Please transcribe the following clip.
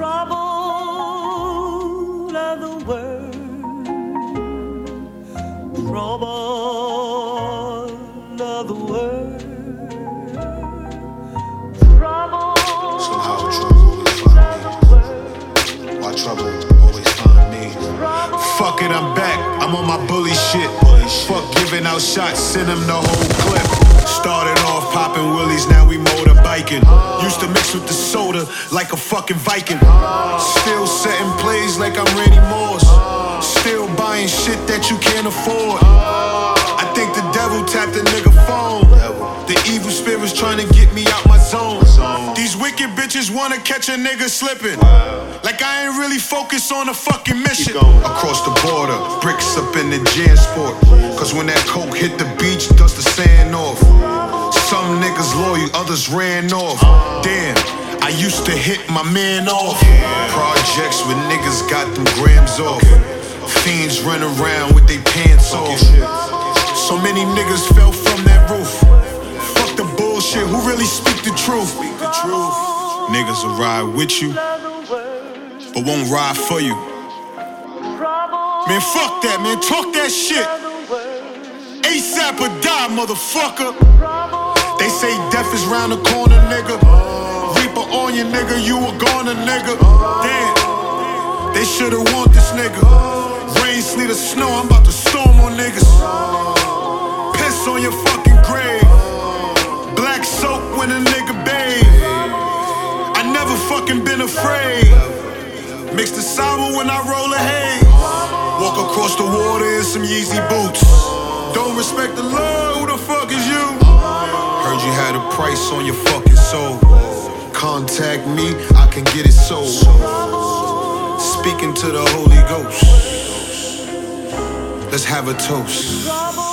trouble of the world, trouble of the world, trouble. Somehow trouble always find me. Why trouble always find me? Fuck it, I'm back. I'm on my bully shit. Fuck giving out shots, send him the whole clip. Started off popping willies, now we motorbiking. Used to mix with the soda like a fucking Viking. Still setting plays like I'm Randy Moss. Still buying shit that you can't afford. I think the devil tapped the nigga phone. The evil spirits trying to get me out my zone. These wicked bitches wanna catch a nigga slipping. Like I ain't really focused on a fucking mission. Across the border, bricks up in the Jansport. Cause when that coke hit the beach, dust the sand off. Some niggas loyal, others ran off. Damn, I used to hit my man off. Projects with niggas got them grams off. Fiends run around with their pants off. So many niggas fell from that roof. Fuck the bullshit, who really speak the truth? Niggas will ride with you, but won't ride for you. Man, fuck that, man, talk that shit. ASAP or die, motherfucker. They say death is round the corner, nigga. Reaper on you, nigga, you a goner, nigga. Damn, they should've want this nigga. Rain, sleet, or snow, I'm about to storm on niggas. Piss on your fucking grave. Black soap when a nigga bathe. I never fucking been afraid. Mix the sour when I roll a haze. Walk across the water in some Yeezy boots. Don't respect the Lord, who the fuck is you? Heard you had a price on your fucking soul. Contact me, I can get it sold. Speaking to the Holy Ghost. Let's have a toast.